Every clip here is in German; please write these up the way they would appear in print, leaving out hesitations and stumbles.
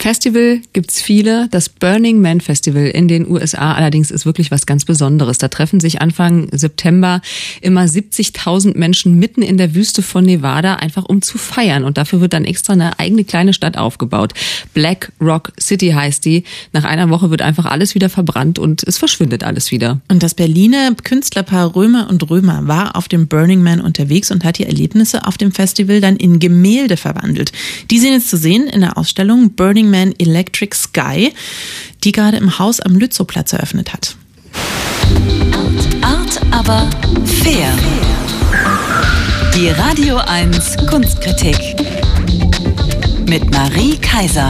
Festival gibt's viele. Das Burning Man Festival in den USA allerdings ist wirklich was ganz Besonderes. Da treffen sich Anfang September immer 70.000 Menschen mitten in der Wüste von Nevada, einfach um zu feiern. Und dafür wird dann extra eine eigene kleine Stadt aufgebaut. Black Rock City heißt die. Nach einer Woche wird einfach alles wieder verbrannt und es verschwindet alles wieder. Und das Berliner Künstlerpaar Römer und Römer war auf dem Burning Man unterwegs und hat die Erlebnisse auf dem Festival dann in Gemälde verwandelt. Die sind jetzt zu sehen in der Ausstellung Burning Man Electric Sky, die gerade im Haus am Lützowplatz eröffnet hat. Art, aber fair. Die Radio 1 Kunstkritik mit Marie Kaiser.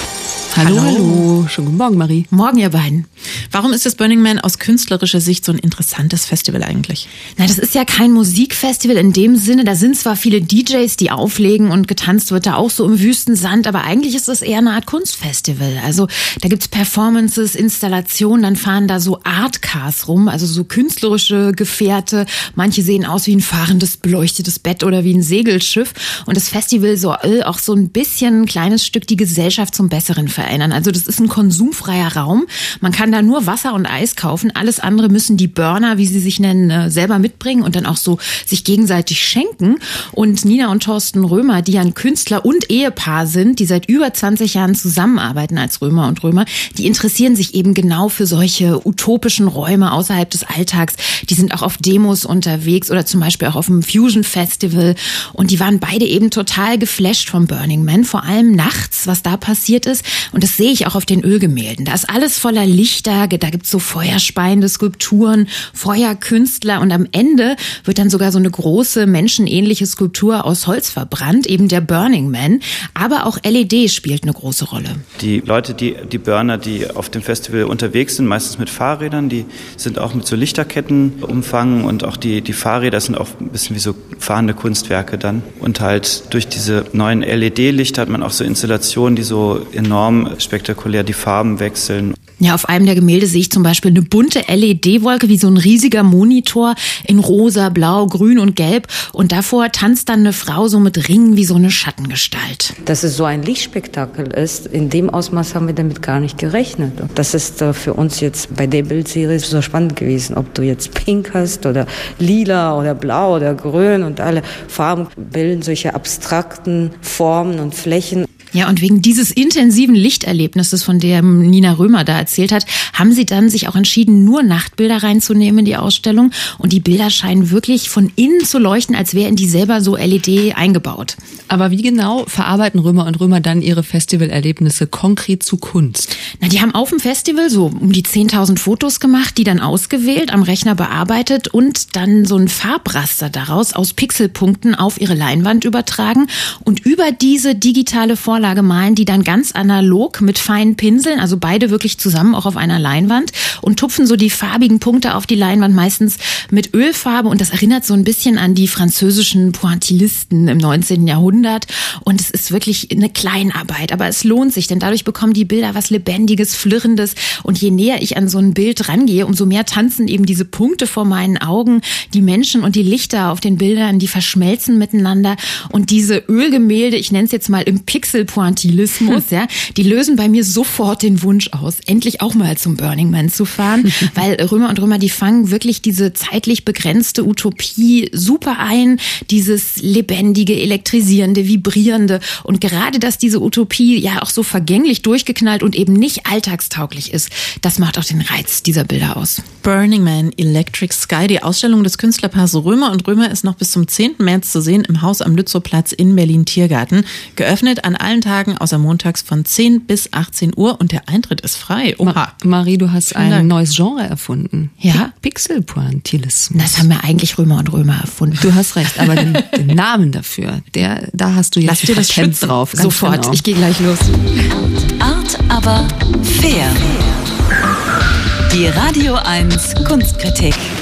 Hallo. Schönen guten Morgen, Marie. Morgen, ihr beiden. Warum ist das Burning Man aus künstlerischer Sicht so ein interessantes Festival eigentlich? Na, das ist ja kein Musikfestival in dem Sinne. Da sind zwar viele DJs, die auflegen und getanzt wird da auch so im Wüstensand, aber eigentlich ist das eher eine Art Kunstfestival. Also da gibt's Performances, Installationen, dann fahren da so Artcars rum, also so künstlerische Gefährte. Manche sehen aus wie ein fahrendes, beleuchtetes Bett oder wie ein Segelschiff. Und das Festival soll auch so ein bisschen ein kleines Stück die Gesellschaft zum Besseren verändern. Also das ist ein konsumfreier Raum. Man kann da nur Wasser und Eis kaufen. Alles andere müssen die Burner, wie sie sich nennen, selber mitbringen und dann auch so sich gegenseitig schenken. Und Nina und Thorsten Römer, die ja ein Künstler und Ehepaar sind, die seit über 20 Jahren zusammenarbeiten als Römer und Römer, die interessieren sich eben genau für solche utopischen Räume außerhalb des Alltags. Die sind auch auf Demos unterwegs oder zum Beispiel auch auf dem Fusion Festival. Und die waren beide eben total geflasht vom Burning Man, vor allem nachts, was da passiert ist. Und das sehe ich auch auf den Ölgemälden. Da ist alles voller Lichter, da gibt's so feuerspeiende Skulpturen, Feuerkünstler und am Ende wird dann sogar so eine große menschenähnliche Skulptur aus Holz verbrannt, eben der Burning Man. Aber auch LED spielt eine große Rolle. Die Leute, die Burner, die auf dem Festival unterwegs sind, meistens mit Fahrrädern, die sind auch mit so Lichterketten umfangen und auch die Fahrräder sind auch ein bisschen wie so fahrende Kunstwerke dann. Und halt durch diese neuen LED-Lichter hat man auch so Installationen, die so enorm spektakulär die Farben wechseln. Ja, auf einem der Gemälde sehe ich zum Beispiel eine bunte LED-Wolke wie so ein riesiger Monitor in rosa, blau, grün und gelb. Und davor tanzt dann eine Frau so mit Ringen wie so eine Schattengestalt. Dass es so ein Lichtspektakel ist, in dem Ausmaß haben wir damit gar nicht gerechnet. Und das ist für uns jetzt bei der Bildserie so spannend gewesen, ob du jetzt pink hast oder lila oder blau oder grün und alle Farben bilden solche abstrakten Formen und Flächen. Ja, und wegen dieses intensiven Lichterlebnisses, von dem Nina Römer da erzählt hat, haben sie dann sich auch entschieden, nur Nachtbilder reinzunehmen in die Ausstellung. Und die Bilder scheinen wirklich von innen zu leuchten, als wären die selber so LED eingebaut. Aber wie genau verarbeiten Römer und Römer dann ihre Festivalerlebnisse konkret zu Kunst? Na, die haben auf dem Festival so um die 10.000 Fotos gemacht, die dann ausgewählt, am Rechner bearbeitet und dann so ein Farbraster daraus aus Pixelpunkten auf ihre Leinwand übertragen. Und über diese digitale Vorlage malen die dann ganz analog mit feinen Pinseln, also beide wirklich zusammen auch auf einer Leinwand und tupfen so die farbigen Punkte auf die Leinwand, meistens mit Ölfarbe. Und das erinnert so ein bisschen an die französischen Pointillisten im 19. Jahrhundert. Und es ist wirklich eine Kleinarbeit, aber es lohnt sich, denn dadurch bekommen die Bilder was Lebendiges, Flirrendes. Und je näher ich an so ein Bild rangehe, umso mehr tanzen eben diese Punkte vor meinen Augen. Die Menschen und die Lichter auf den Bildern, die verschmelzen miteinander. Und diese Ölgemälde, ich nenne es jetzt mal im Pixel-Pointillismus, ja, die lösen bei mir sofort den Wunsch aus, endlich auch mal zum Burning Man zu fahren. Weil Römer und Römer, die fangen wirklich diese zeitlich begrenzte Utopie super ein, dieses lebendige, elektrisierende, vibrierende. Und gerade, dass diese Utopie ja auch so vergänglich durchgeknallt und eben nicht alltagstauglich ist, das macht auch den Reiz dieser Bilder aus. Burning Man Electric Sky, die Ausstellung des Künstlerpaars Römer und Römer ist noch bis zum 10. März zu sehen im Haus am Lützowplatz in Berlin-Tiergarten. Geöffnet an allen Tagen außer montags von 10 bis 18 Uhr und der Eintritt ist frei. Oha. Marie, du hast ein neues Genre erfunden. Ja. Pixel-Pointillismus. Das haben ja eigentlich Römer und Römer erfunden. Du hast recht, aber den Namen dafür, da hast du jetzt das Patent drauf. Sofort, genau. Ich gehe gleich los. Art, aber fair. Die Radio 1 Kunstkritik.